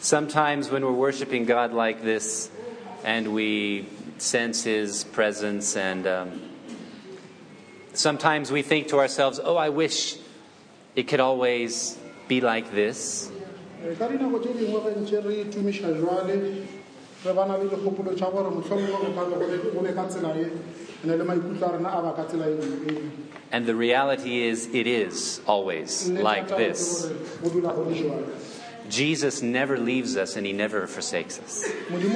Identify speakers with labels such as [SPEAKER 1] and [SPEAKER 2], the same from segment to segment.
[SPEAKER 1] Sometimes when we're worshiping God like this and we sense His presence and sometimes we think to ourselves, oh, I wish it could always be like this. And the reality is, it is always like this. Jesus never leaves us and He never forsakes us.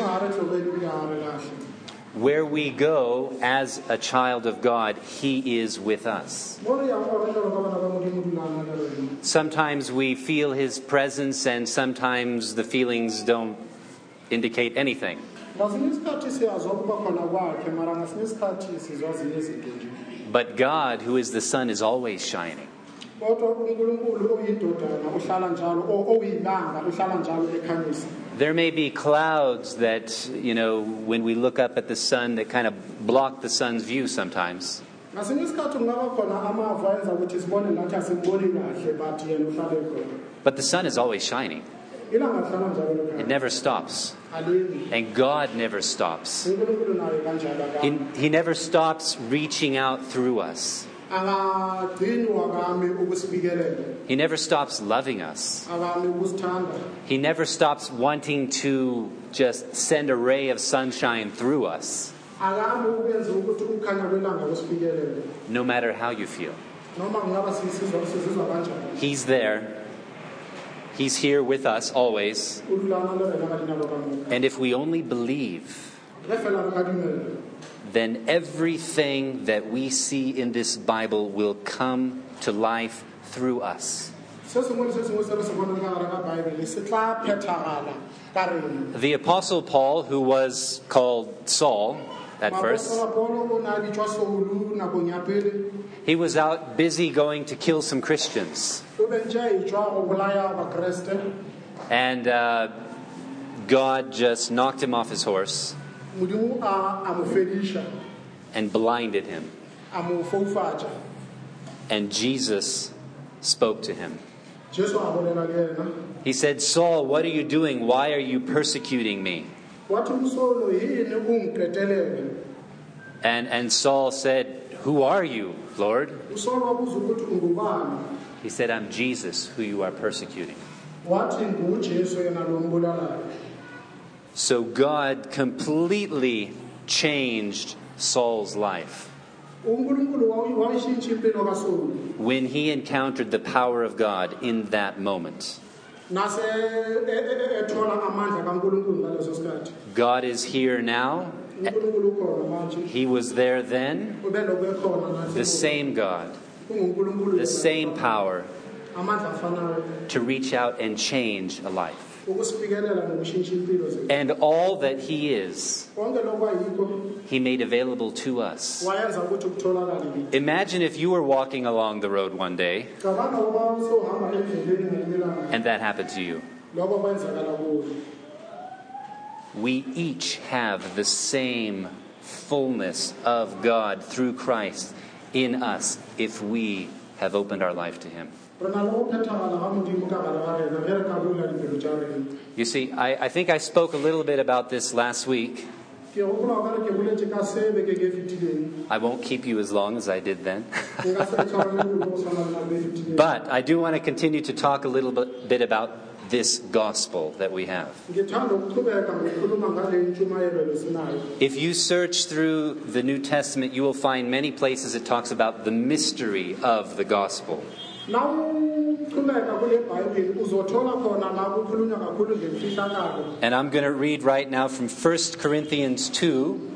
[SPEAKER 1] Where we go as a child of God, He is with us. Sometimes we feel His presence and sometimes the feelings don't indicate anything. But God, who is the sun, is always shining. There may be clouds that, when we look up at the sun, that kind of block the sun's view sometimes. But the sun is always shining. It never stops. And God never stops. He never stops reaching out through us. He never stops loving us. He never stops wanting to just send a ray of sunshine through us. No matter how you feel. He's there. He's here with us always. And if we only believe, then everything that we see in this Bible will come to life through us. The Apostle Paul, who was called Saul at first, he was out busy going to kill some Christians. And God just knocked him off his horse and blinded him. And Jesus spoke to him. He said, Saul, what are you doing? Why are you persecuting me? And Saul said, who are you, Lord? He said, I'm Jesus, who you are persecuting. So God completely changed Saul's life when he encountered the power of God in that moment. God is here now. He was there then. The same God, the same power to reach out and change a life. And all that He is, He made available to us. Imagine if you were walking along the road one day and that happened to you. We each have the same fullness of God through Christ in us if we have opened our life to Him. You see, I think I spoke a little bit about this last week. I won't keep you as long as I did then. But I do want to continue to talk a little bit about this gospel that we have. If you search through the New Testament, you will find many places it talks about the mystery of the gospel. And I'm going to read right now from 1 Corinthians 2,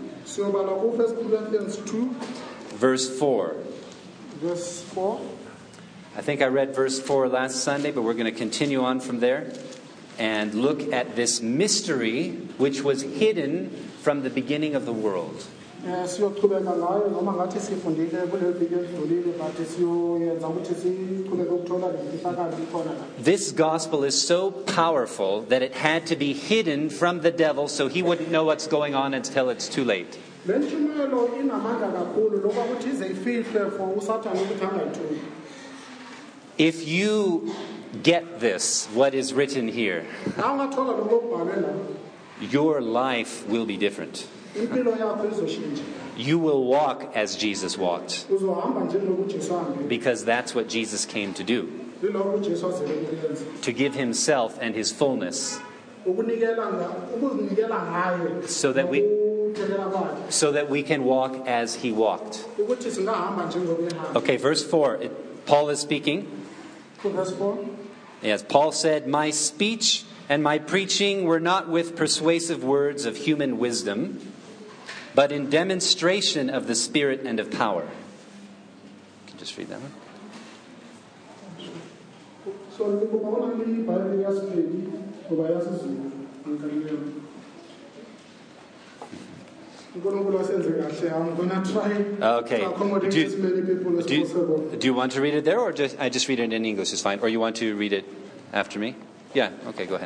[SPEAKER 1] verse 4.
[SPEAKER 2] Verse 4.
[SPEAKER 1] I think I read verse 4 last Sunday, but we're going to continue on from there and look at this mystery which was hidden from the beginning of the world. This gospel is so powerful that it had to be hidden from the devil so he wouldn't know what's going on until it's too late. If you get this, what is written here, your life will be different. You will walk as Jesus walked, because that's what Jesus came to do, to give himself and his fullness, so that we can walk as he walked. Okay, verse 4. Paul is speaking.
[SPEAKER 2] Verse 4.
[SPEAKER 1] Yes, Paul said, "My speech and my preaching were not with persuasive words of human wisdom, but in demonstration of the Spirit and of power." You can just read that one.
[SPEAKER 2] I'm going to try
[SPEAKER 1] Okay.
[SPEAKER 2] to accommodate as many people as possible.
[SPEAKER 1] Do you want to read it there, or I just read it in English is fine? Or you want to read it after me? Yeah, okay, go ahead.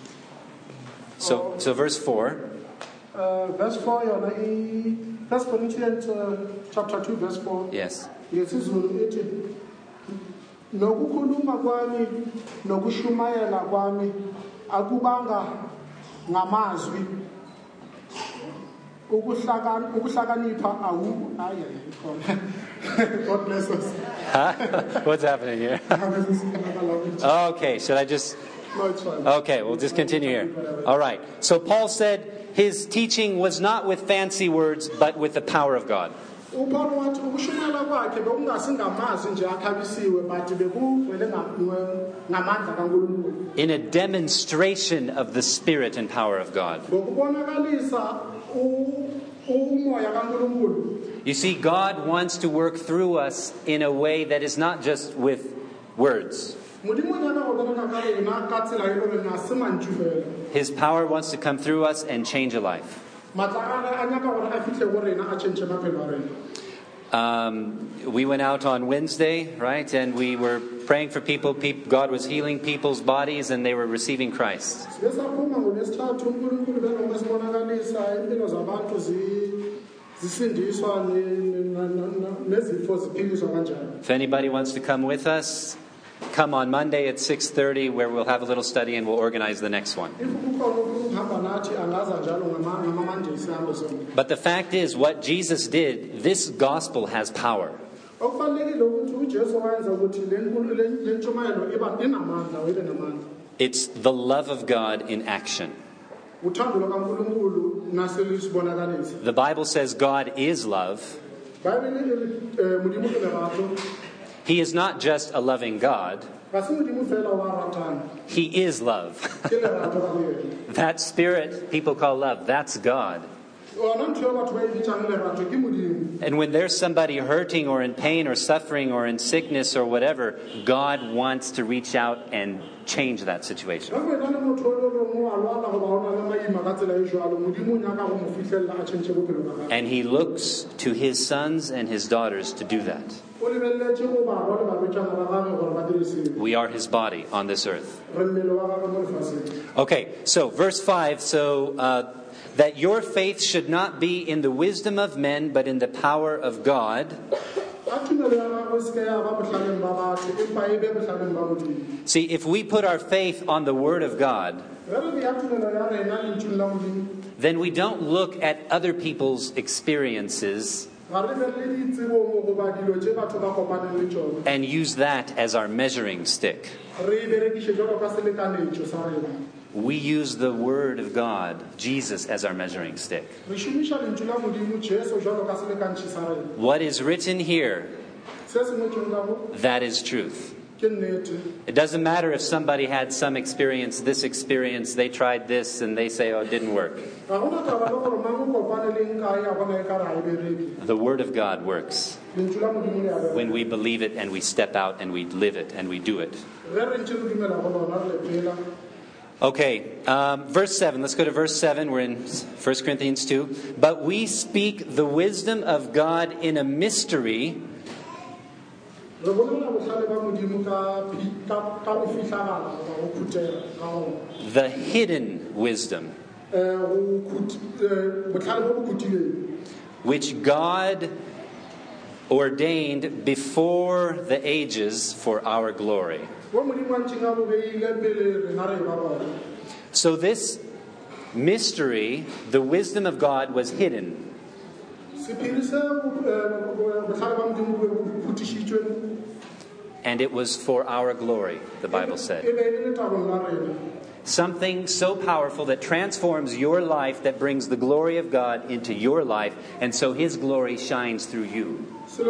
[SPEAKER 1] So verse 4.
[SPEAKER 2] Verse 4, 1 Corinthians chapter 2, verse 4.
[SPEAKER 1] Yes.
[SPEAKER 2] Nokukhuluma kwami nokushumayela kwami akubanga ngamazwi ukuhlakanipha God bless us.
[SPEAKER 1] What's happening here? Okay, should I just...
[SPEAKER 2] No, it's fine.
[SPEAKER 1] Okay, we'll just continue here. All right. So Paul said his teaching was not with fancy words, but with the power of God. In a demonstration of the Spirit and power of God. You see, God wants to work through us in a way that is not just with words. His power wants to come through us and change a life. We went out on Wednesday, right? And we were praying for people. God was healing people's bodies and they were receiving Christ. If anybody wants to come with us, come on Monday at 6:30, where we'll have a little study and we'll organize the next one. But the fact is, what Jesus did, this gospel has power. It's the love of God in action. The Bible says God is love. He is not just a loving God. He is love. That spirit people call love, that's God. And when there's somebody hurting or in pain or suffering or in sickness or whatever, God wants to reach out and change that situation. And He looks to His sons and His daughters to do that. We are His body on this earth. Okay, so verse 5, that your faith should not be in the wisdom of men, but in the power of God. See, if we put our faith on the Word of God, then we don't look at other people's experiences and use that as our measuring stick. We use the Word of God, Jesus, as our measuring stick. What is written here, that is truth. It doesn't matter if somebody had some experience, this experience, they tried this and they say, oh, it didn't work. The Word of God works when we believe it and we step out and we live it and we do it. Okay, verse 7. Let's go to verse 7. We're in 1 Corinthians 2. But we speak the wisdom of God in a mystery, the hidden wisdom, which God ordained before the ages for our glory. So this mystery, the wisdom of God, was hidden. And it was for our glory, the Bible said. Something so powerful that transforms your life, that brings the glory of God into your life, and so His glory shines through you.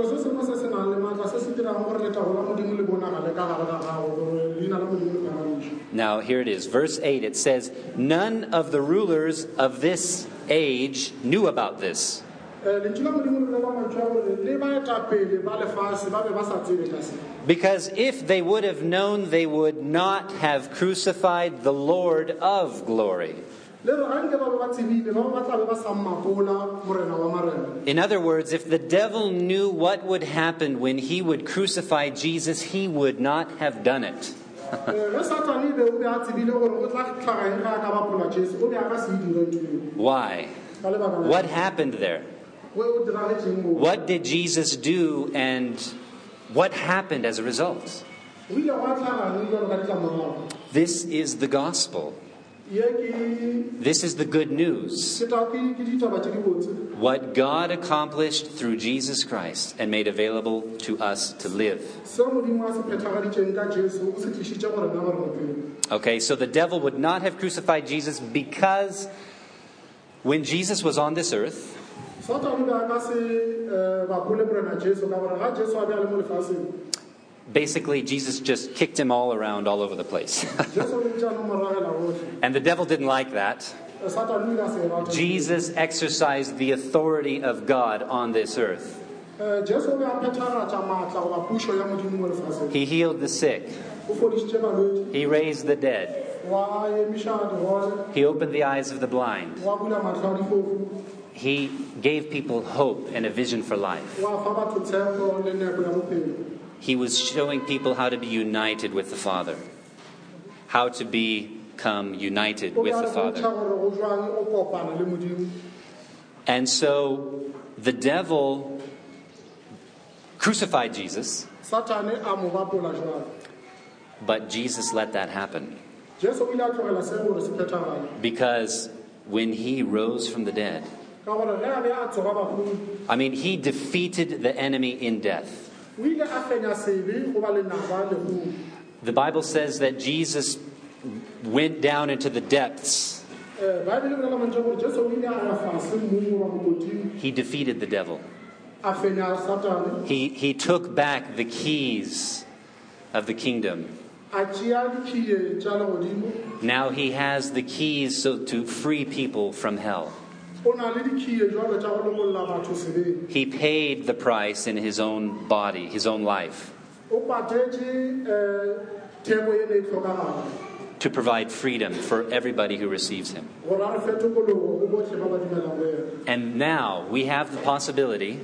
[SPEAKER 1] Now here it is, verse 8, it says, none of the rulers of this age knew about this. Because if they would have known, they would not have crucified the Lord of glory. In other words, if the devil knew what would happen when he would crucify Jesus, he would not have done it. Why? What happened there? What did Jesus do, and what happened as a result? This is the gospel. This is the good news. What God accomplished through Jesus Christ and made available to us to live. Okay, so the devil would not have crucified Jesus because when Jesus was on this earth, basically Jesus just kicked him all around all over the place. And the devil didn't like that. Jesus exercised the authority of God on this earth. He healed the sick. He raised the dead. He opened the eyes of the blind. He gave people hope and a vision for life. He was showing people how to be united with the Father, how to become united with the Father. And so the devil crucified Jesus, but Jesus let that happen. Because when He rose from the dead, He defeated the enemy in death. The Bible says that Jesus went down into the depths. He defeated the devil. He took back the keys of the kingdom. Now He has the keys to free people from hell. He paid the price in His own body, His own life, to provide freedom for everybody who receives Him. And now we have the possibility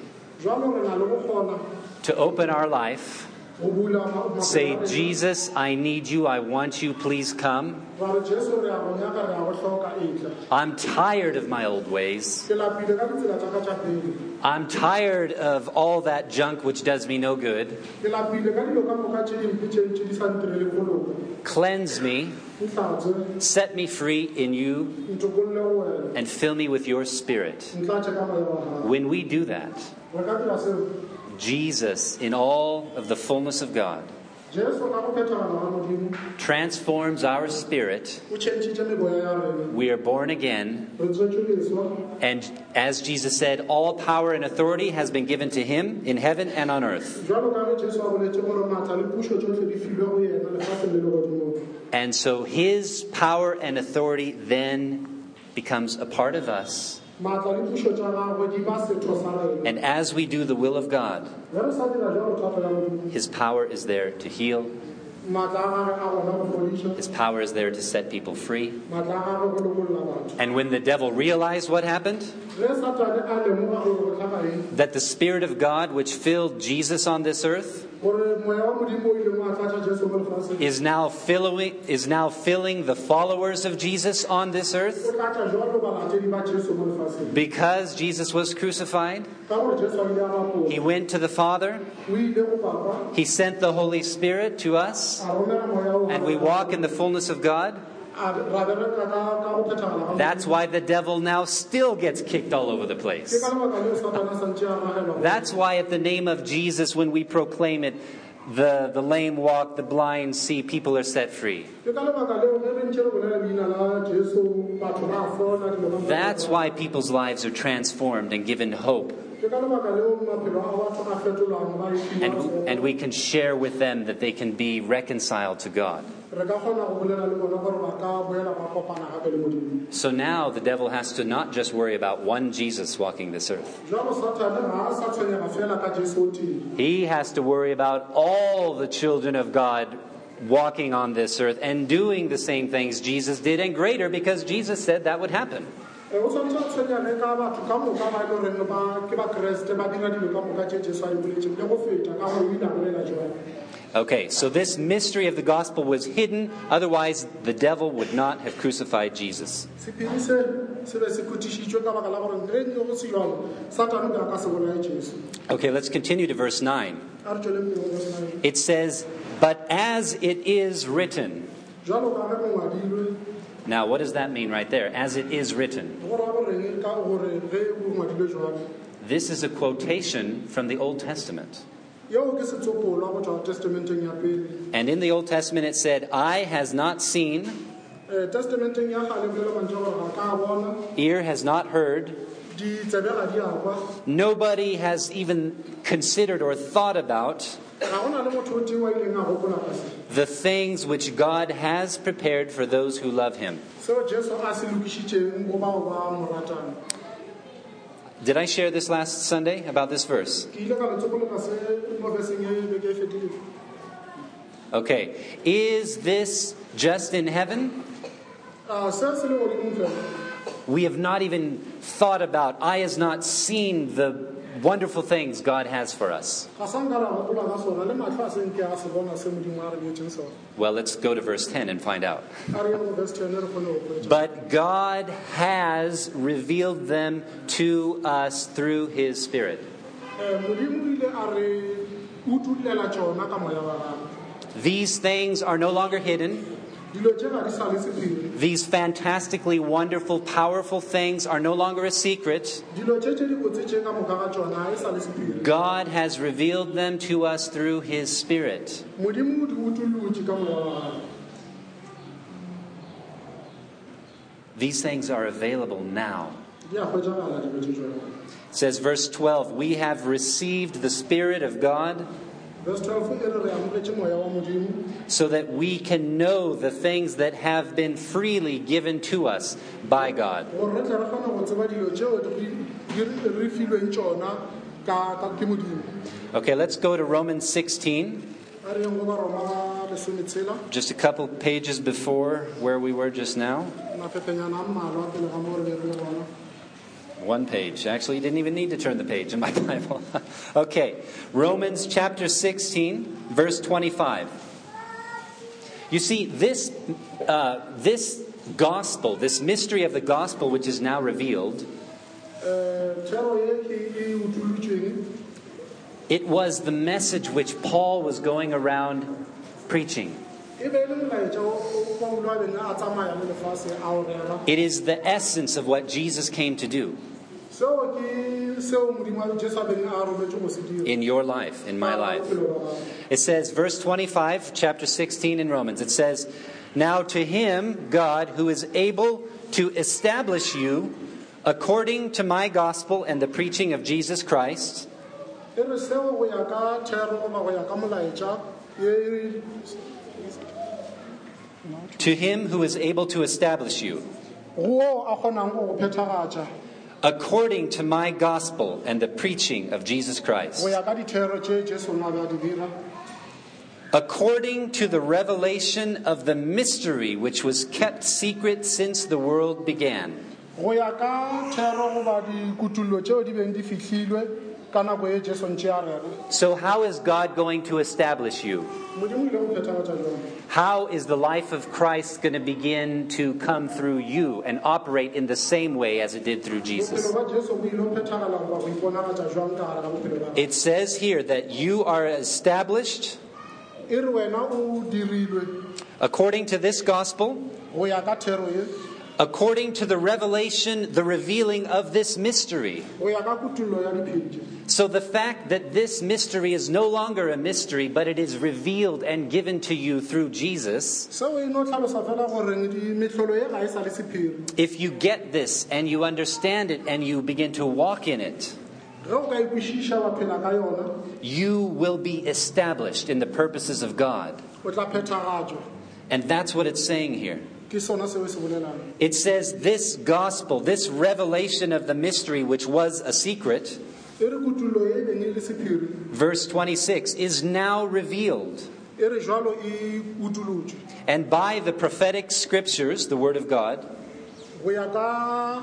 [SPEAKER 1] to open our life, say, Jesus, I need you, I want you, please come. I'm tired of my old ways. I'm tired of all that junk which does me no good. Cleanse me, set me free in you, and fill me with your Spirit. When we do that, Jesus, in all of the fullness of God, transforms our spirit. We are born again. And as Jesus said, all power and authority has been given to Him in heaven and on earth. And so His power and authority then becomes a part of us. And as we do the will of God, His power is there to heal, His power is there to set people free. And when the devil realized what happened, that the Spirit of God which filled Jesus on this earth is now filling the followers of Jesus on this earth, because Jesus was crucified, He went to the Father, He sent the Holy Spirit to us, and we walk in the fullness of God. That's why the devil now still gets kicked all over the place. That's why at the name of Jesus, when we proclaim it, the lame walk, the blind see, people are set free. That's why people's lives are transformed and given hope. And we can share with them that they can be reconciled to God. So now the devil has to not just worry about one Jesus walking this earth. He has to worry about all the children of God walking on this earth and doing the same things Jesus did and greater, because Jesus said that would happen. Okay, so this mystery of the gospel was hidden, otherwise the devil would not have crucified Jesus. Okay, let's continue to verse 9. It says, "But as it is written." Now, what does that mean right there? As it is written. This is a quotation from the Old Testament. And in the Old Testament it said, "Eye has not seen, ear has not heard, nobody has even considered or thought about the things which God has prepared for those who love Him." Did I share this last Sunday about this verse? Okay. Is this just in heaven? We have not even thought about, eye has not seen the wonderful things God has for us. Well, let's go to verse 10 and find out. "But God has revealed them to us through His Spirit." These things are no longer hidden. These fantastically wonderful, powerful things are no longer a secret. God has revealed them to us through His Spirit. These things are available now. It says, verse 12, "We have received the Spirit of God so that we can know the things that have been freely given to us by God." Okay, let's go to Romans 16. Just a couple pages before where we were just now. One page. Actually, you didn't even need to turn the page in my Bible. Okay. Romans chapter 16, verse 25. You see, this gospel, this mystery of the gospel which is now revealed, it was the message which Paul was going around preaching. It is the essence of what Jesus came to do in your life, in my life. It says, verse 25, chapter 16 in Romans, it says, "Now to Him, God, who is able to establish you according to my gospel and the preaching of Jesus Christ." To Him who is able to establish you according to my gospel and the preaching of Jesus Christ. according to the revelation of the mystery which was kept secret since the world began.
[SPEAKER 2] Go ya ka thero goba dikutullo tšeo di beng di fihlilwe ka nako e Jesu ntše a rere.
[SPEAKER 1] So how is God going to establish you?
[SPEAKER 2] Modimo ile go phethagatša jwang?
[SPEAKER 1] How is the life of Christ going to begin to come through you and operate in the same way as it did through Jesus?
[SPEAKER 2] Bophelo ba Jesu bo ile go phethagala goba go iponagatša jwang ka gare ga bophelo ba gagwe?
[SPEAKER 1] It says here that you are established
[SPEAKER 2] E re wena o dirilwe
[SPEAKER 1] according to this gospel,
[SPEAKER 2] go ya ka thero ye,
[SPEAKER 1] according to the revelation, the revealing of this mystery.
[SPEAKER 2] go ya ka kutullo ya diphedi tše.
[SPEAKER 1] So the fact that this mystery is no longer a mystery, but it is revealed and given to you through Jesus,
[SPEAKER 2] Seo e no tlhalosa fela goreng mehlolo ye ga e sa le sephiri.
[SPEAKER 1] if you get this and you understand it and you begin to walk in it,
[SPEAKER 2] Ge o ka ikwešiša wa phela ka yona,
[SPEAKER 1] you will be established in the purposes of God.
[SPEAKER 2] o tla phethagatšwa.
[SPEAKER 1] And that's what it's saying here.
[SPEAKER 2] Ke sona seo se bolelang.
[SPEAKER 1] It says this gospel, this revelation of the mystery which was a secret,
[SPEAKER 2] E re kutullo ye e beng e le sephiri,
[SPEAKER 1] verse 26, is now revealed.
[SPEAKER 2] e re jwalo e utulotšwe.
[SPEAKER 1] And by the prophetic scriptures, the word of God,
[SPEAKER 2] Go ya ka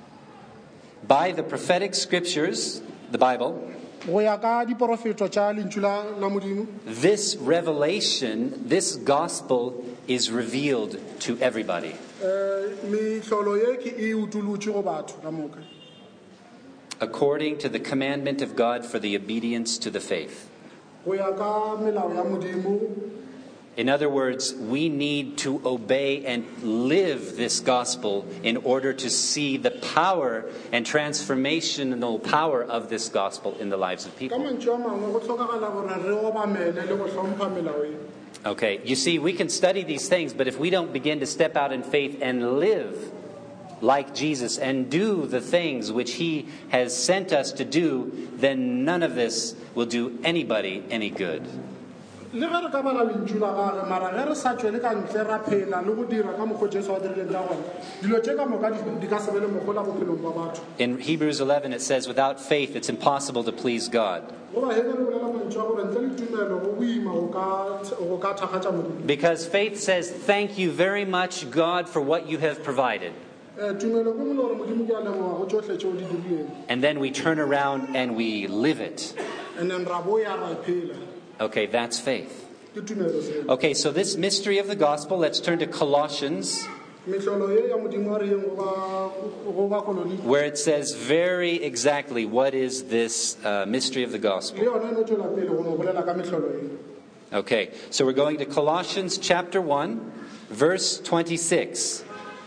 [SPEAKER 1] by the prophetic scriptures, the Bible,
[SPEAKER 2] go ya ka diprofeto tša lentšu la Modimo,
[SPEAKER 1] this revelation, this gospel is revealed to everybody.
[SPEAKER 2] mehlolo ye ke e utulotše go batho ka moka,
[SPEAKER 1] According to the commandment of God for the obedience to the faith.
[SPEAKER 2] go ya ka melao ya Modimo.
[SPEAKER 1] In other words, we need to obey and live this gospel in order to see the power and transformational power of this gospel in the lives of
[SPEAKER 2] Ka
[SPEAKER 1] people.
[SPEAKER 2] mantšu a mangwe go hlokagala gore re obamele le go hlompha melao ye.
[SPEAKER 1] Okay, you see, we can study these things, but if we don't begin to step out in faith and live like Jesus and do the things which He has sent us to do, then none of this will do anybody any good.
[SPEAKER 2] Le ge re ka bala lentšu la gage, mara ge re sa tšwele ka ntle ra phela le go dira ka mokgwa Jesu a dirileng ka gona, dilo tše ka moka di ka se be le mogola bophelong ba batho.
[SPEAKER 1] In Hebrews 11, it says, without faith, it's impossible to please God.
[SPEAKER 2] Goba he ge re bolela mantšu a gore ntle le tumelo go boima go ka thakgatša Modimo.
[SPEAKER 1] Because faith says, thank you very much, God, for what you have provided.
[SPEAKER 2] Tumelo ke mole gore Modimo ke a leboga go tšohle tšeo di dirileng,
[SPEAKER 1] And then we turn around and we live it.
[SPEAKER 2] and then ra boya ra phela.
[SPEAKER 1] Okay, that's faith.
[SPEAKER 2] Ke tumelo seo.
[SPEAKER 1] Okay, so this mystery of the gospel, let's turn to Colossians,
[SPEAKER 2] Mehlolo ye ya Modimo a re yeng go ba koloni,
[SPEAKER 1] where it says very exactly what is this mystery of the
[SPEAKER 2] le
[SPEAKER 1] gospel.
[SPEAKER 2] yona e no tšwela pele go no bolela ka mehlolo ye.
[SPEAKER 1] Okay, so we're going to Colossians chapter 1, verse 26.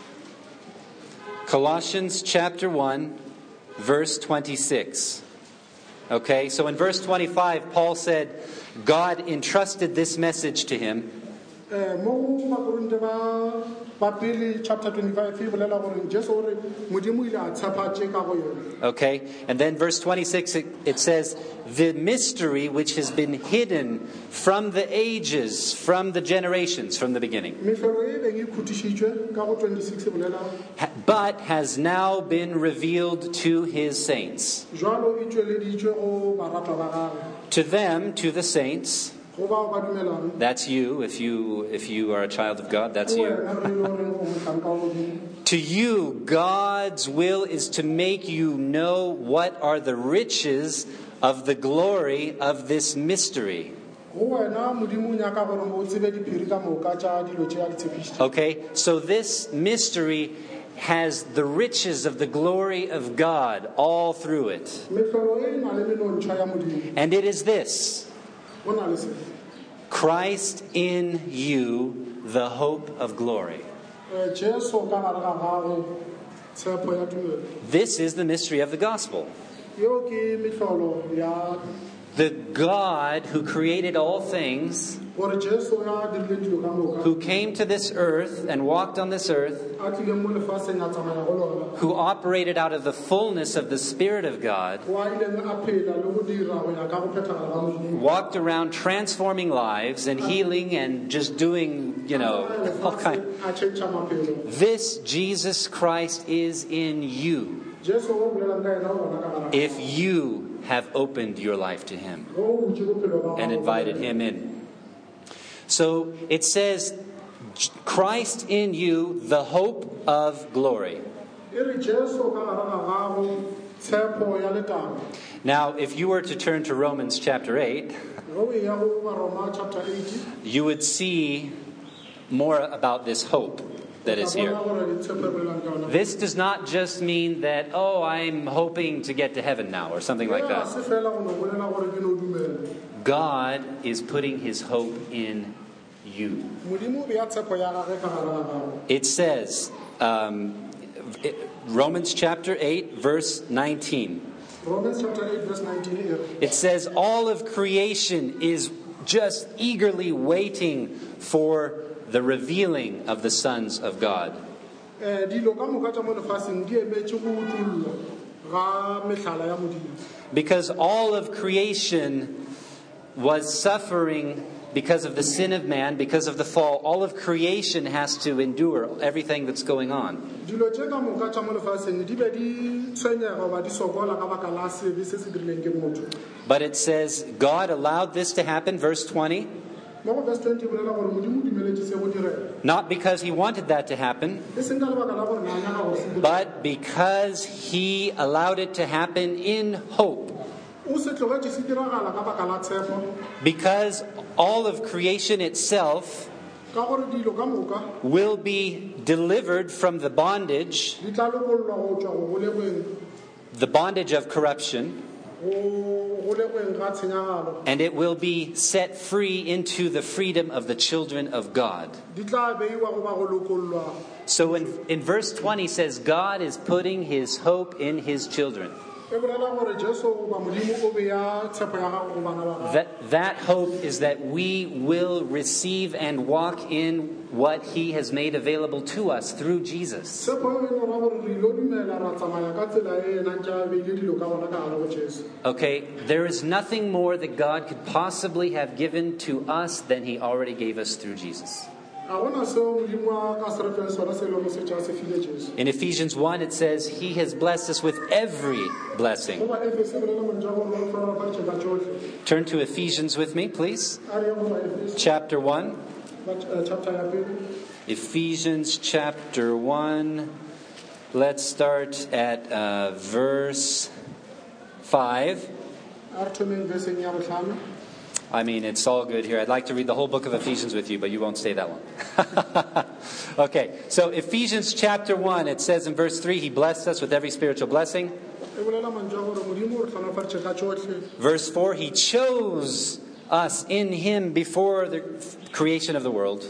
[SPEAKER 1] Colossians chapter 1, verse 26. Okay, so in verse 25, Paul said, God entrusted this message to him.
[SPEAKER 2] Mo Makorinte ba pele chapter 25 e bolela gore Jesu o re Modimo ile a tshepa tše ka go yona.
[SPEAKER 1] Okay, and then verse 26, it says, the mystery which has been hidden from the ages, from the generations, from the beginning,
[SPEAKER 2] Mehlolo e beng e khutišitšwe ka go 26 e bolela
[SPEAKER 1] but has now been revealed to his saints.
[SPEAKER 2] jwalo e tšweleditšwe go baratwa ba gagwe,
[SPEAKER 1] To them, to the saints,
[SPEAKER 2] go bao ba dumelang.
[SPEAKER 1] that's you, if you are a child of God, that's you.
[SPEAKER 2] Wena re ile goreng o mohlanka wa Modimo.
[SPEAKER 1] To you, God's will is to make you know what are the riches of the glory of this mystery.
[SPEAKER 2] Go wena Modimo o nyaka gore o tsebe diphiri ka moka tša dilo tše a di tshepišitše.
[SPEAKER 1] Okay, so this mystery has the riches of the glory of God all through it.
[SPEAKER 2] Mehlolo e na le menontšha ya Modimo.
[SPEAKER 1] And it is this:
[SPEAKER 2] Go na le se.
[SPEAKER 1] Christ in you, the hope of glory.
[SPEAKER 2] Jesu ka gare ga gagwe tshepo ya tumelo.
[SPEAKER 1] This is the mystery of the gospel.
[SPEAKER 2] Yeo ke mehlolo ya
[SPEAKER 1] The God who created all things,
[SPEAKER 2] gore Jesu ya dirile dilo ka moka,
[SPEAKER 1] who came to this earth and walked on this earth,
[SPEAKER 2] a tlile mo lefaseng a tsamaya go lona,
[SPEAKER 1] who operated out of the fullness of the Spirit of God,
[SPEAKER 2] wa ileng a phela le go dira go ya ka go phethagala ga Modimo.
[SPEAKER 1] walked around transforming lives and healing and just doing, all kind.
[SPEAKER 2] A tšhentšha maphelo.
[SPEAKER 1] This Jesus Christ is in you
[SPEAKER 2] Jesu o bolelang ka yena o bona ka gare ga
[SPEAKER 1] if you have opened your life to Him
[SPEAKER 2] go botse bophelo ba
[SPEAKER 1] and
[SPEAKER 2] gago.
[SPEAKER 1] invited Him in. So it says, Christ in you, the hope of glory. Now, if you were to turn to Romans chapter 8, you would see more about this hope that is here. This does not just mean that, oh, I'm hoping to get to heaven now, or something like that. God is putting His hope in you. It says, Romans chapter 8, verse 19.
[SPEAKER 2] Romans chapter 8, verse 19.
[SPEAKER 1] It says, all of creation is just eagerly waiting for the revealing of the sons of God. Because all of creation was suffering because of the sin of man, because of the fall. All of creation has to endure everything that's going on. But it says God allowed this to happen, verse 20. Not because He wanted that to happen, but because He allowed it to happen in hope. Because all of creation itself will be delivered from the bondage of corruption, and it will be set free into the freedom of the children of God. So in verse 20 says, God is putting His hope in His children. That hope is that we will receive and walk in what He has made available to us through Jesus. Okay, there is nothing more that God could possibly have given to us than He already gave us through Jesus. In Ephesians 1 it says, He has blessed us with every blessing. Turn to Ephesians with me, please. Chapter 1. Ephesians chapter 1. Let's start at verse 5. I mean, it's all good here. I'd like to read the whole book of Ephesians with you, but you won't stay that long. Okay, so Ephesians chapter 1, it says in verse 3, He blessed us with every spiritual blessing. Verse 4, He chose us in Him before the creation of the world.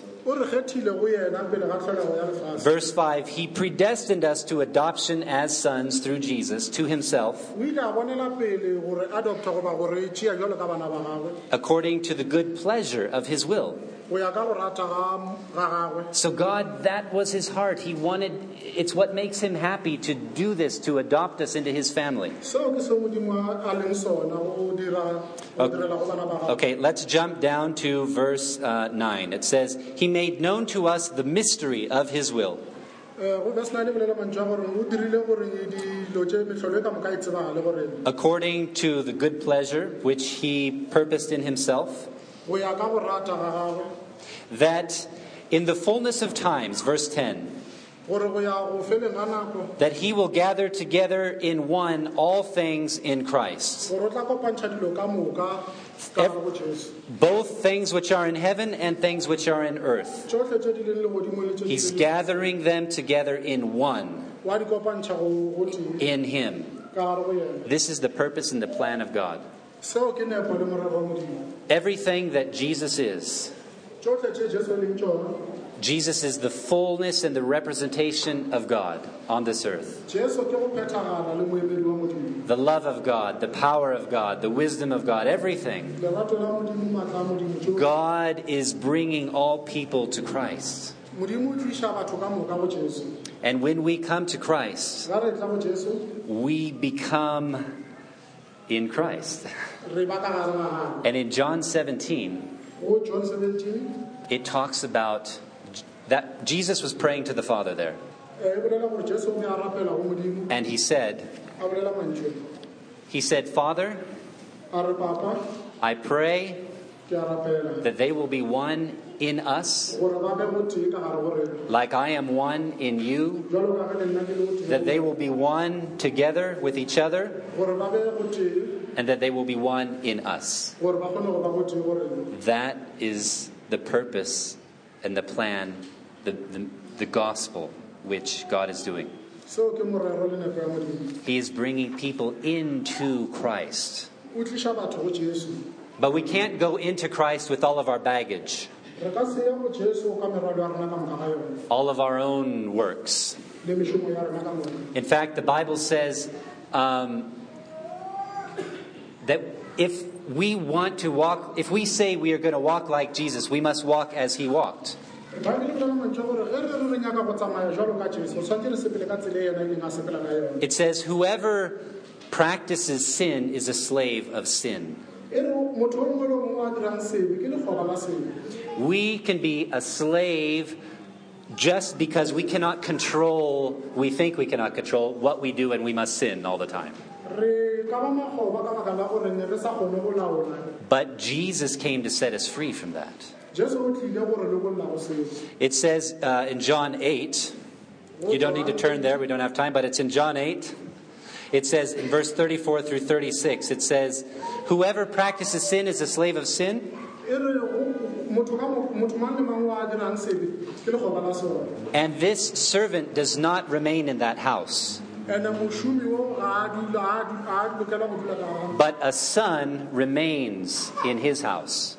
[SPEAKER 1] Verse 5, He predestined us to adoption as sons through Jesus to Himself, according to the good pleasure of His will. So God, that was His heart. He wanted, it's what makes Him happy to do this, to adopt us into His family. Okay, let's jump down to verse 9. It says, He made known to us the mystery of His will, according to the good pleasure which He purposed in Himself, that in the fullness of times, verse 10, that He will gather together in one all things in Christ, both things which are in heaven and things which are in earth. He's gathering them together in one, in Him. This is the purpose and the plan of God. Everything that Jesus is, Jesus is the fullness and the representation of God on this earth. The love of God, the power of God, the wisdom of God, everything. God is bringing all people to Christ. And when we come to Christ, we become in Christ. And in John 17, it talks about that Jesus was praying to the Father there. And He said, Father, I pray that they will be one in us, like I am one in you, that they will be one together with each other, and that they will be one in us. That is the purpose and the plan, the gospel which God is doing. He is bringing people into Christ. But we can't go into Christ with all of our baggage, all of our own works. In fact, the Bible says that if we want to walk, if we say we are going to walk like Jesus, we must walk as He walked. It says, whoever practices sin is a slave of sin. We can be a slave just because we cannot control, we think we cannot control what we do, and we must sin all the time. But Jesus came to set us free from that. It says in John 8, you don't need to turn there, we don't have time, but it's in John 8. It says in verse 34 through 36, it says, whoever practices sin is a slave of sin. And this servant does not remain in that house, but a son remains in his house.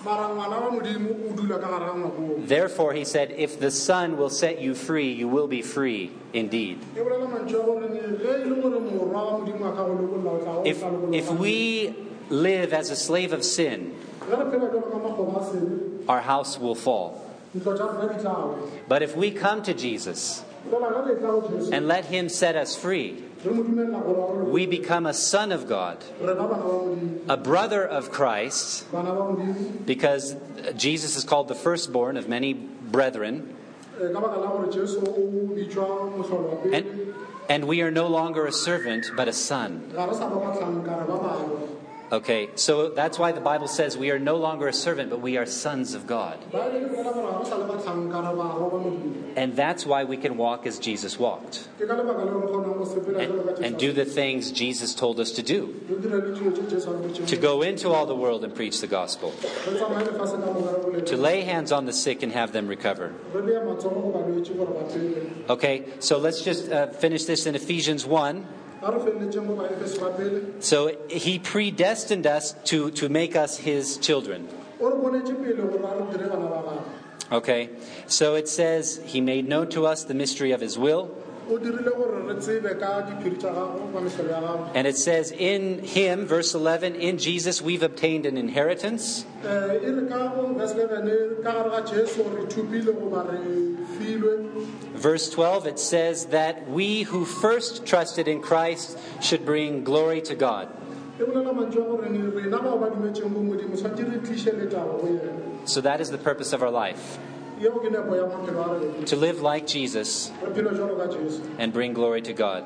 [SPEAKER 1] Therefore, he said, if the Son will set you free, you will be free indeed. If we live as a slave of sin, our house will fall. But if we come to Jesus and let Him set us free, we become a son of God, a brother of Christ, because Jesus is called the firstborn of many brethren. And we are no longer a servant, but a son. Okay, so that's why the Bible says we are no longer a servant, but we are sons of God. And that's why we can walk as Jesus walked. And do the things Jesus told us to do. To go into all the world and preach the gospel. To lay hands on the sick and have them recover. Okay, so let's just finish this in Ephesians 1. So He predestined us to make us His children. Okay, so it says He made known to us the mystery of His will. And it says in Him, verse 11, in Jesus we've obtained an inheritance. Verse 12, it says that we who first trusted in Christ should bring glory to God. So that is the purpose of our life. To live like Jesus and bring glory to God.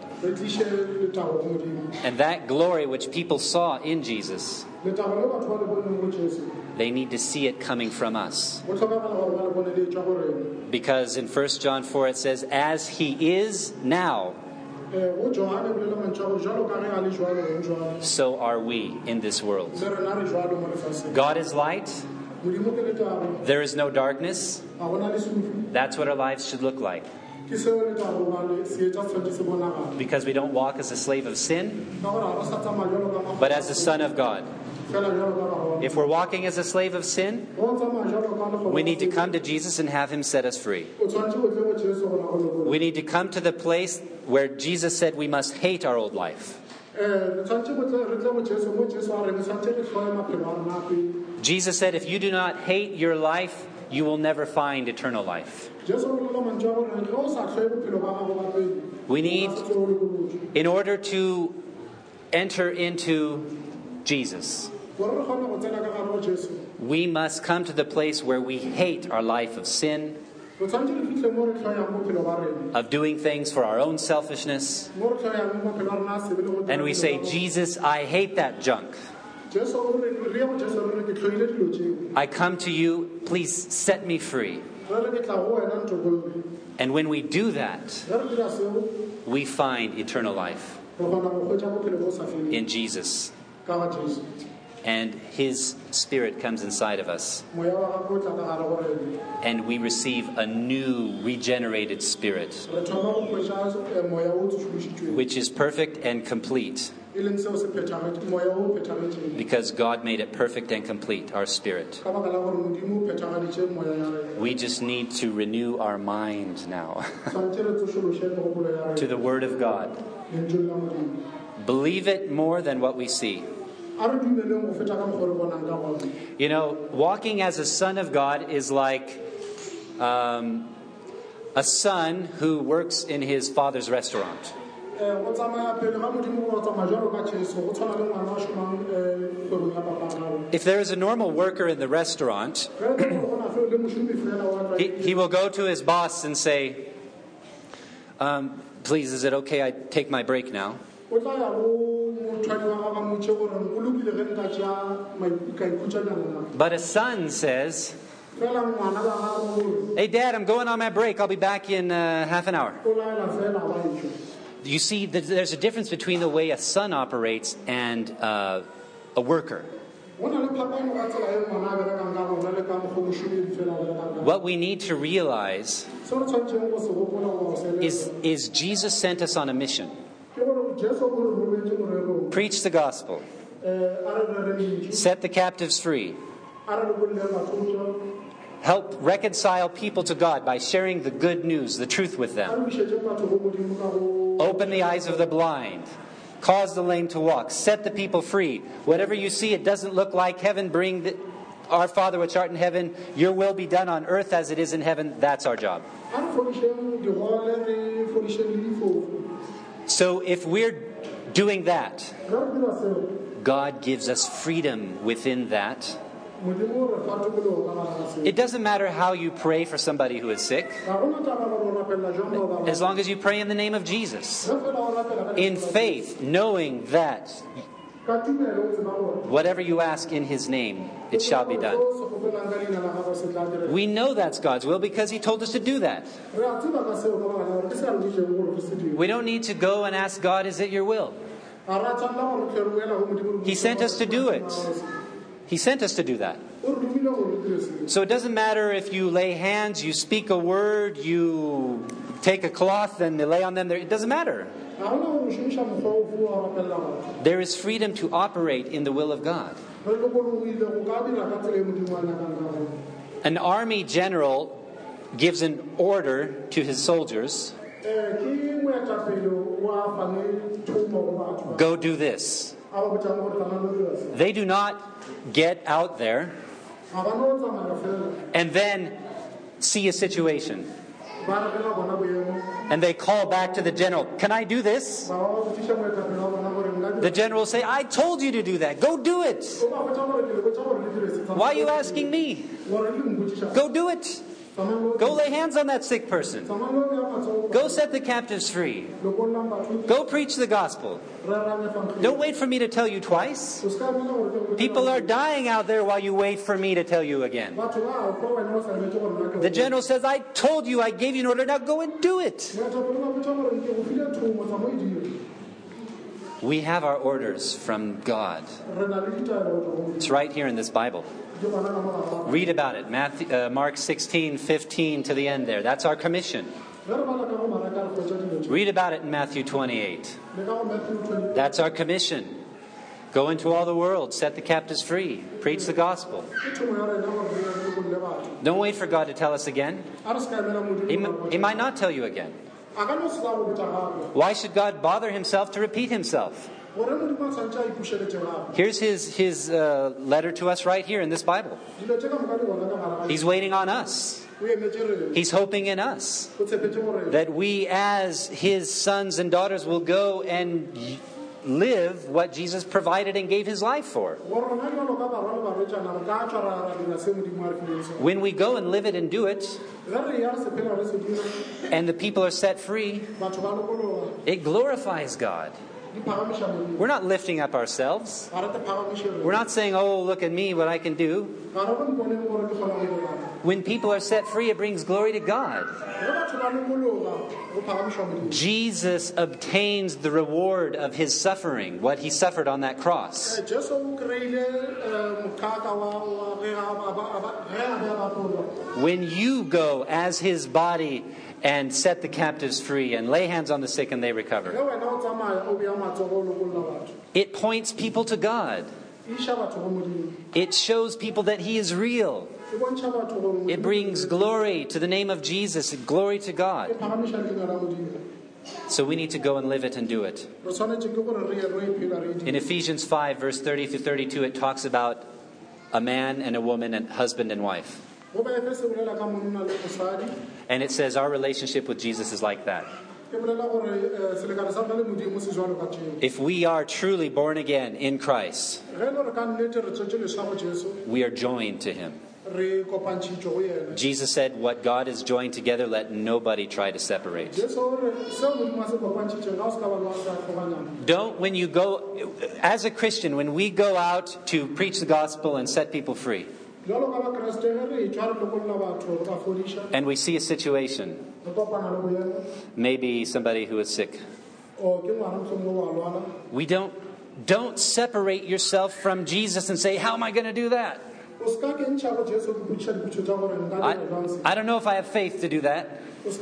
[SPEAKER 1] And that glory which people saw in Jesus, they need to see it coming from us. Because in 1 John 4 it says, as He is now, so are we in this world. God is light. There is no darkness. That's what our lives should look like. Because we don't walk as a slave of sin, but as a son of God. If we're walking as a slave of sin, we need to come to Jesus and have Him set us free. We need to come to the place where Jesus said we must hate our old life. Jesus said, if you do not hate your life, you will never find eternal life. We need, in order to enter into Jesus, we must come to the place where we hate our life of sin, of doing things for our own selfishness, and we say, Jesus, I hate that junk. I come to you, please set me free. And when we do that, we find eternal life in Jesus. And His Spirit comes inside of us. And we receive a new, regenerated spirit, which is perfect and complete. Because God made it perfect and complete, our spirit. We just need to renew our mind now to the Word of God. Believe it more than what we see. You know, walking as a son of God is like a son who works in his father's restaurant. If there is a normal worker in the restaurant, he will go to his boss and say, please, is it okay I take my break now? But a son says, hey, Dad, I'm going on my break. I'll be back in half an hour. You see, there's a difference between the way a son operates and a worker. What we need to realize is Jesus sent us on a mission. Preach the gospel. Set the captives free. Help reconcile people to God by sharing the good news, the truth with them. Open the eyes of the blind. Cause the lame to walk. Set the people free. Whatever you see, it doesn't look like heaven. Bring our Father which art in heaven. Your will be done on earth as it is in heaven. That's our job. So if we're doing that, God gives us freedom within that. It doesn't matter how you pray for somebody who is sick, as long as you pray in the name of Jesus, in faith, knowing that whatever you ask in His name, it shall be done. We know that's God's will because He told us to do that. We don't need to go and ask God, is it your will? He sent us to do it. He sent us to do that. So it doesn't matter if you lay hands, you speak a word, you take a cloth and lay on them. It doesn't matter. There is freedom to operate in the will of God. An army general gives an order to his soldiers. Go do this. They do not get out there and then see a situation. And they call back to the general, can I do this? The general will say, I told you to do that. Go do it. Why are you asking me? Go do it. Go lay hands on that sick person. Go set the captives free. Go preach the gospel. Don't wait for me to tell you twice. People are dying out there while you wait for me to tell you again. The general says, I told you, I gave you an order, now go and do it. We have our orders from God. It's right here in this Bible. Read about it. Mark 16:15 to the end there. That's our commission. Read about it in Matthew 28. That's our commission. Go into all the world. Set the captives free. Preach the gospel. Don't wait for God to tell us again. He might not tell you again. Why should God bother Himself to repeat Himself? Here's His letter to us right here in this Bible. He's waiting on us. He's hoping in us that we as His sons and daughters will go and live what Jesus provided and gave His life for. When we go and live it and do it, and the people are set free, it glorifies God. We're not lifting up ourselves. We're not saying, oh, look at me, what I can do. When people are set free, it brings glory to God. Jesus obtains the reward of his suffering, what he suffered on that cross. When you go as his body and set the captives free and lay hands on the sick and they recover, it points people to God. It shows people that he is real. It brings glory to the name of Jesus, glory to God. So we need to go and live it and do it. In Ephesians 5, verse 30 through 32, it talks about a man and a woman and husband and wife. And it says our relationship with Jesus is like that. If we are truly born again in Christ, we are joined to him. Jesus said, what God has joined together, let nobody try to separate. When you go, as a Christian, when we go out to preach the gospel and set people free, and we see a situation, maybe somebody who is sick, we don't separate yourself from Jesus and say, how am I going to do that? I don't know if I have faith to do that.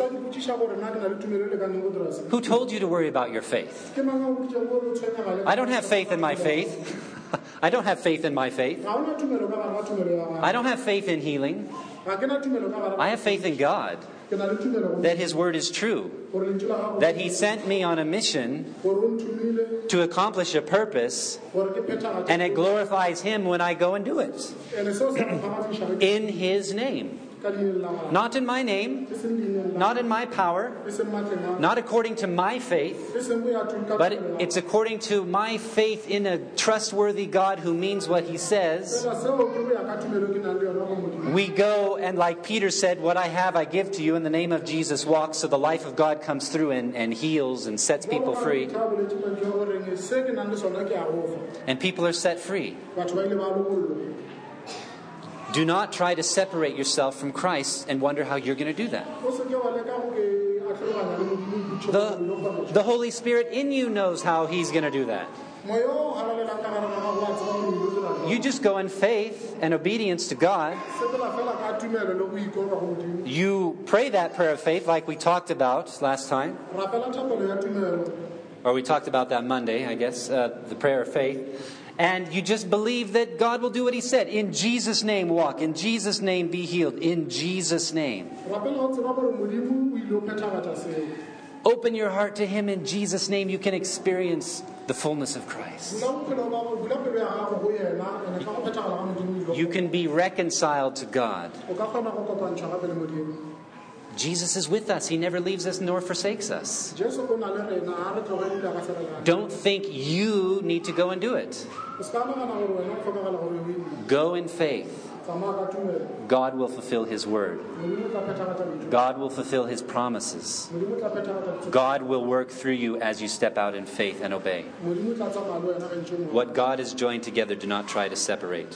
[SPEAKER 1] Who told you to worry about your faith? I don't have faith in my faith. I don't have faith in my faith. I don't have faith in healing. I have faith in God, that his word is true, that he sent me on a mission to accomplish a purpose, and it glorifies him when I go and do it. In his name. Not in my name, not in my power, not according to my faith, but it's according to my faith in a trustworthy God who means what he says. We go and, like Peter said, what I have I give to you, in the name of Jesus walk, so the life of God comes through and heals and sets people free. And people are set free. Do not try to separate yourself from Christ and wonder how you're going to do that. The Holy Spirit in you knows how he's going to do that. You just go in faith and obedience to God. You pray that prayer of faith like we talked about last time. Or we talked about that Monday, I guess, the prayer of faith. And you just believe that God will do what he said. In Jesus' name walk. In Jesus' name be healed. In Jesus' name. Open your heart to him in Jesus' name. You can experience the fullness of Christ. You can be reconciled to God. Jesus is with us. He never leaves us nor forsakes us. Don't think you need to go and do it. Go in faith. God will fulfill his word. God will fulfill his promises. God will work through you as you step out in faith and obey. What God has joined together, do not try to separate.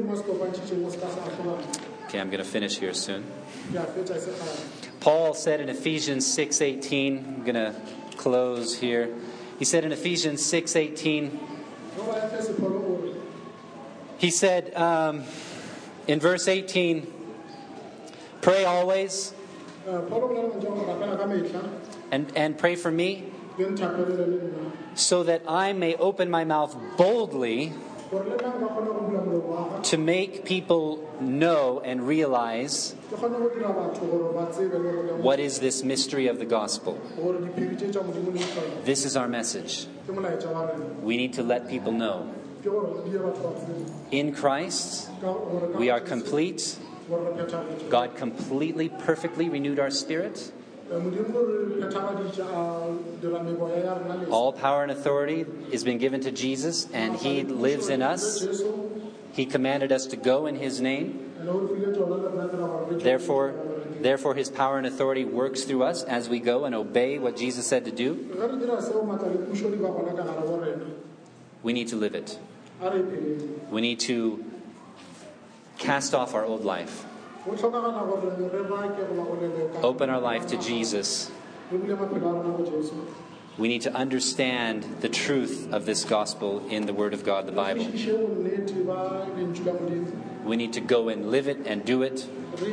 [SPEAKER 1] Okay, I'm going to finish here soon. Paul said in Ephesians 6:18, I'm going to close here. He said in Ephesians 6:18, he said in verse 18, pray always and pray for me so that I may open my mouth boldly to make people know and realize what is this mystery of the gospel. This is our message. We need to let people know. In Christ, we are complete. God completely, perfectly renewed our spirit. All power and authority has been given to Jesus, and he lives in us. He commanded us to go in His name. Therefore, His power and authority works through us as we go and obey what Jesus said to do. We need to live it. We need to cast off our old life. Open our life to Jesus. We need to understand the truth of this gospel in the Word of God, the Bible. We need to go and live it and do it.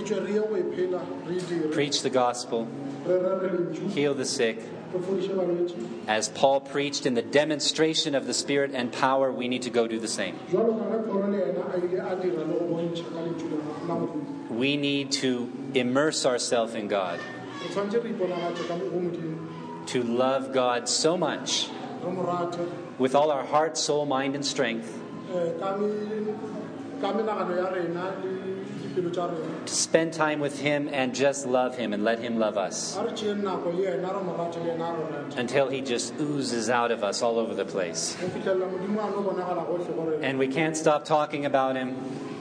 [SPEAKER 1] Preach the gospel. Heal the sick. As Paul preached in the demonstration of the Spirit and power, we need to go do the same. We need to immerse ourselves in God. To love God so much with all our heart, soul, mind, and strength. To spend time with Him and just love Him and let Him love us. Until He just oozes out of us all over the place. And we can't stop talking about Him.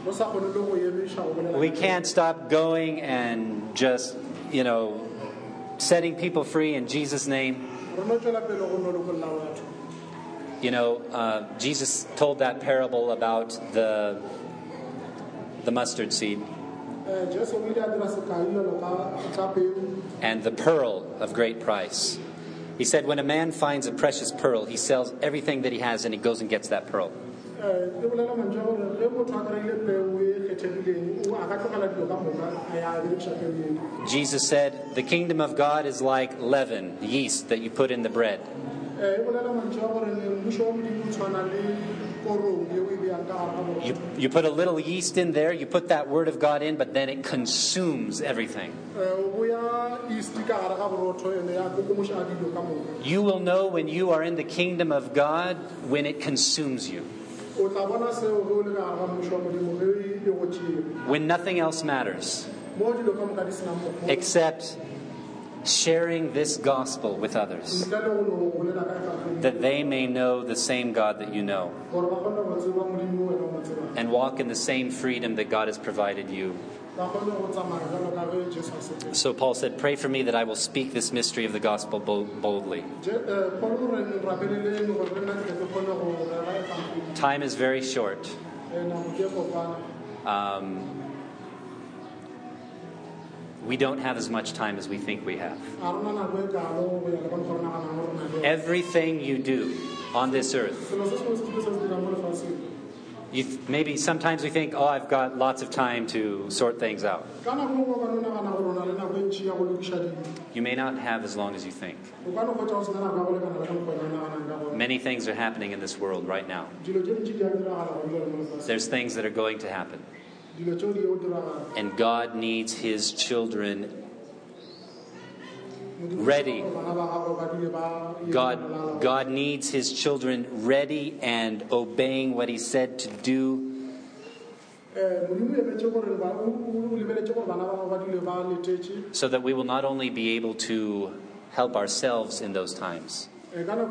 [SPEAKER 1] We can't stop going and just, setting people free in Jesus' name. Jesus told that parable about the mustard seed and the pearl of great price. He said, when a man finds a precious pearl, he sells everything that he has and he goes and gets that pearl. Jesus said, the kingdom of God is like leaven, yeast that you put in the bread. You put a little yeast in there, you put that word of God in, but then it consumes everything. You will know when you are in the kingdom of God when it consumes you. When nothing else matters except sharing this gospel with others, that they may know the same God that you know and walk in the same freedom that God has provided you. So Paul said, pray for me that I will speak this mystery of the gospel boldly. Time is very short. We don't have as much time as we think we have. Everything you do on this earth, maybe sometimes we think, I've got lots of time to sort things out. You may not have as long as you think. Many things are happening in this world right now. There's things that are going to happen. And God needs His children ready. God needs His children ready and obeying what He said to do. So that we will not only be able to help ourselves in those times, but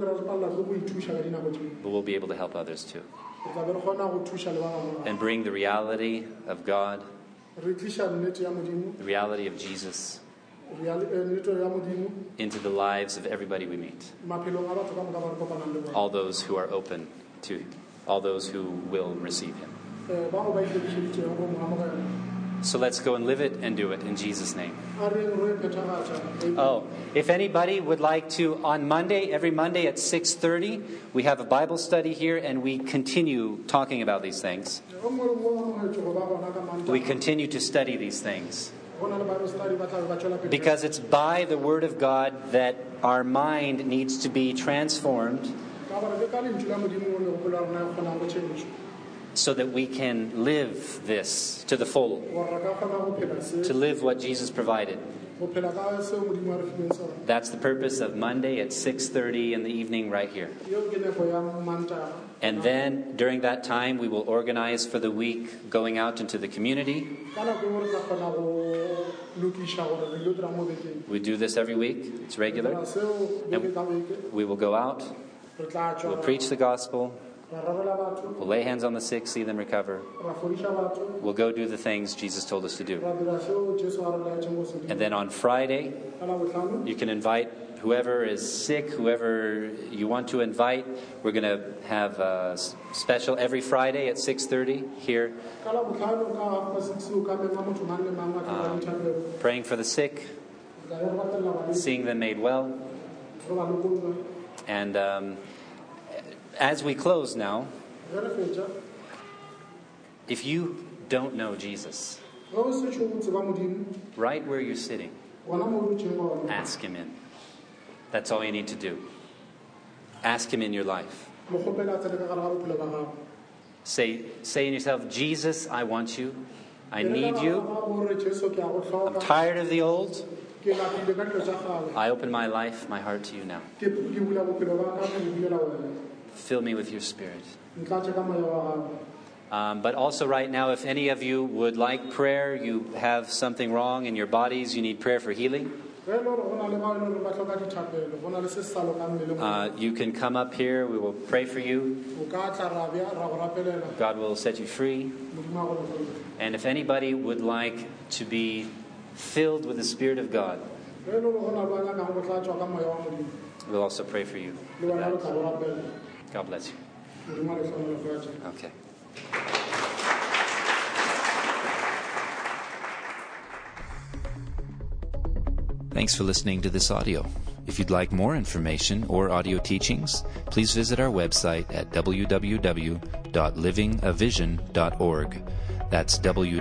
[SPEAKER 1] we'll be able to help others too. And bring the reality of God, the reality of Jesus, into the lives of everybody we meet. All those who are open to, all those who will receive Him. So let's go and live it and do it in Jesus' name. If anybody would like to, on Monday, every Monday at 6:30, we have a Bible study here and we continue talking about these things. We continue to study these things. Because it's by the Word of God that our mind needs to be transformed so that we can live this to the full, to live what Jesus provided. That's the purpose of Monday at 6:30 in the evening right here. And then during that time we will organize for the week going out into the community. We do this every week. It's regular. And we will go out. We'll preach the gospel. We'll lay hands on the sick, see them recover. We'll go do the things Jesus told us to do. And then on Friday, you can invite whoever is sick, whoever you want to invite. We're going to have a special every Friday at 6:30 here. Praying for the sick, seeing them made well. And as we close now, if you don't know Jesus, right where you're sitting, ask him in. That's all you need to do. Ask him in your life. Say in yourself, Jesus, I want you. I need you. I'm tired of the old. I open my life, my heart to you now. Fill me with your Spirit. But also right now, if any of you would like prayer, you have something wrong in your bodies, you need prayer for healing, you can come up here. We will pray for you. God will set you free. And if anybody would like to be filled with the Spirit of God, we'll also pray for you for that. God bless you. Okay. Thanks for listening to this audio. If you'd like more information or audio teachings, please visit our website at www.livingavision.org. That's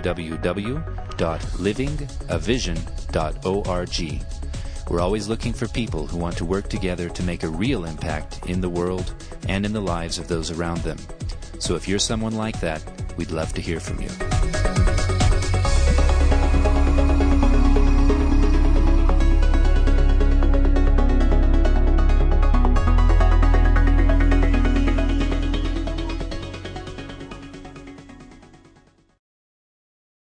[SPEAKER 1] www.livingavision.org. We're always looking for people who want to work together to make a real impact in the world and in the lives of those around them. So if you're someone like that, we'd love to hear from you.